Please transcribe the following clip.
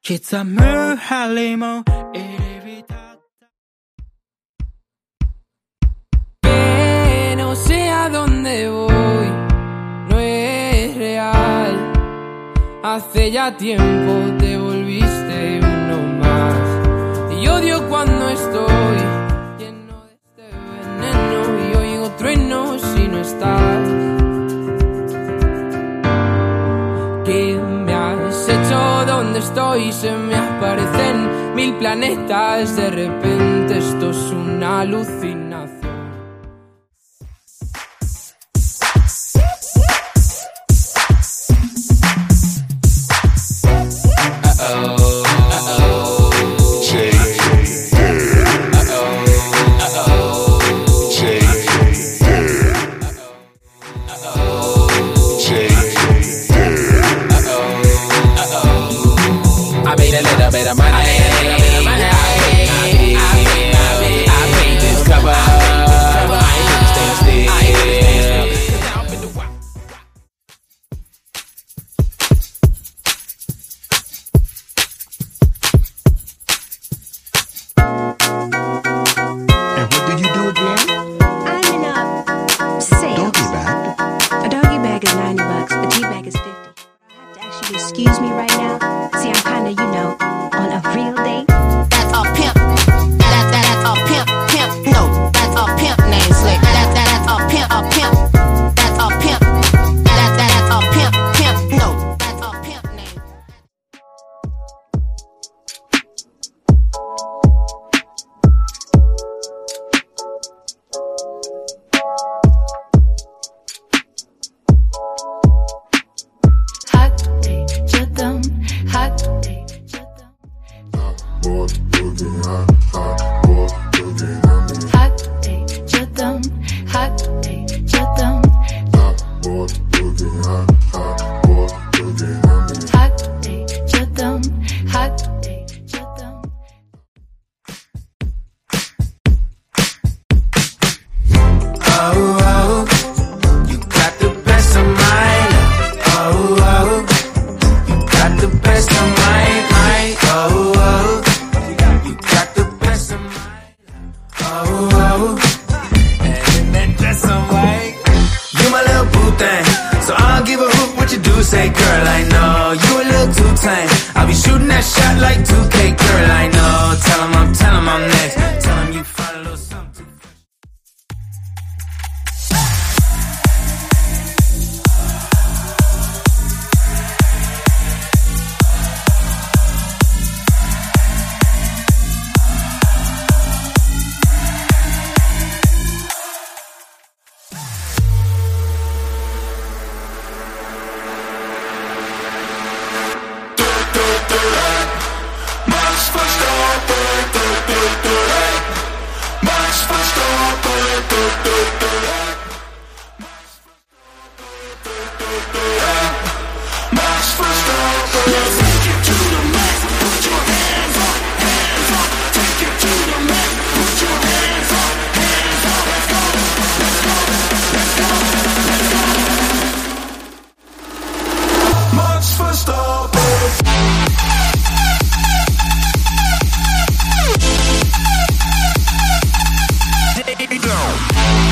Quizá me halimo que no sé a dónde voy, no es real. Hace ya tiempo te volviste uno más. Y odio cuando estoy lleno de este veneno y oigo truenos si no estás. ¿Qué me has hecho? ¿Dónde estoy? Se me aparecen 1000 planetas. De repente esto es una alucinación. I made a little bit of money. I paid this cover. I ain't gonna stay still. And what do you do again? I'm in a sales. Doggy bag. A doggy bag is $90. A tea bag is $50. I have to actually excuse me right now. See, I'm kinda, on a real date. That's a pimp. That's a pimp. No, that's a pimp named Slick. That's a pimp. That's a pimp. That's a pimp. No, that's a pimp name. Hot day, jadam. Hot day, jadam. Hot day, jadam. Hot day, jadam. Hot day, jadam. Hot day, jadam. Oh, you got the best of mine. Oh, you got the best of mine. Oh, you got the best of mine. Oh, and in that dress I'm white. You my little boo thing, so I don't give a hoot what you do. Say, girl, I know you a little too tame. I'll be shooting that shot like 2K, girl, I know. Tell 'em I'm next. Tell 'em you find a little something. Down.